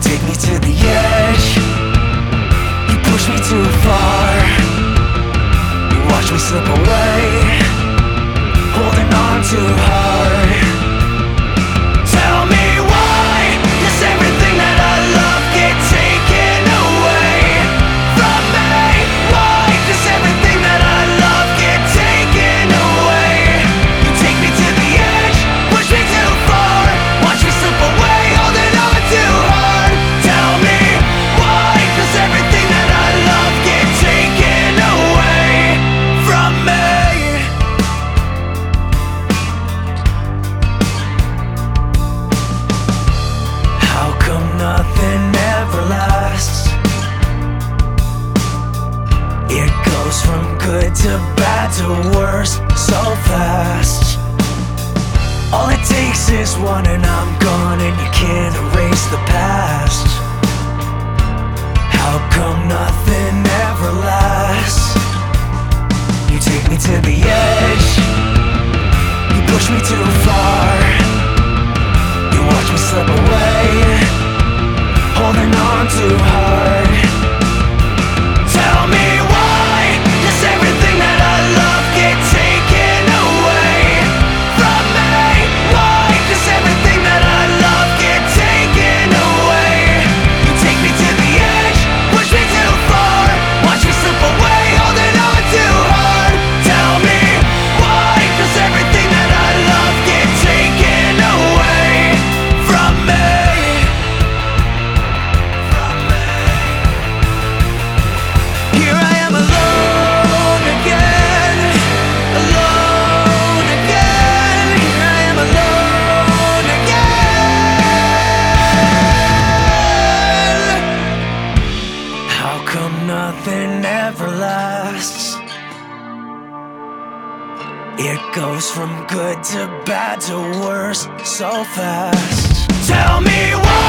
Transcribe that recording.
take me to the edge, you push me too far, you watch me slip away, holding on too hard. Tell me why does everything that I love get taken away from me? Why does everything that I love get taken away? You take me to the edge, push me too far, watch me slip away, holding on too hard. Tell me why does everything that I love get taken away from me? How come nothing ever lasts? It goes from good to bad to worse so fast. All it takes is one and I'm gone, and you can't erase the past. How come nothing ever lasts? You take me to the edge, you push me too far, you watch me slip away, holding on too hard. Tell me why does everything that I love get taken away from me? Why does everything that I love get taken away? You take me to the edge, push me too far, watch me slip away, holding on too hard. Tell me why does everything that I love get taken away from me? Here I am alone again, alone again. Here I am alone again. How come nothing ever lasts? It goes from good to bad to worse so fast. Tell me why